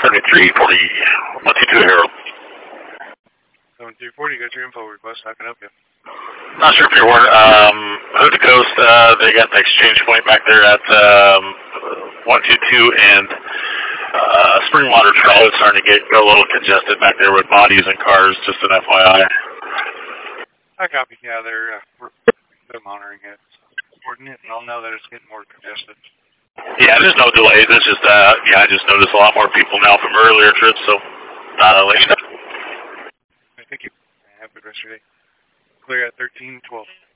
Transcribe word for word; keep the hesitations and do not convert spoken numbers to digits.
seventy-three forty, one two two Harold. seventy-three forty, got your info request. How can I help you? Not sure if you're aware. Um, Hood to Coast, uh, they got the exchange point back there at um, one two two and uh, Springwater Trail is starting to get a little congested back there with bodies and cars, just an F Y I. I copy. Yeah, they're, uh, we're, they're monitoring it. Supporting it, and I'll know that it's getting more congested. Yeah, there's no delays. It's just, uh, yeah, I just noticed a lot more people now from earlier trips, so not uh, late. Thank you. Have a good rest of your day. Clear at thirteen twelve.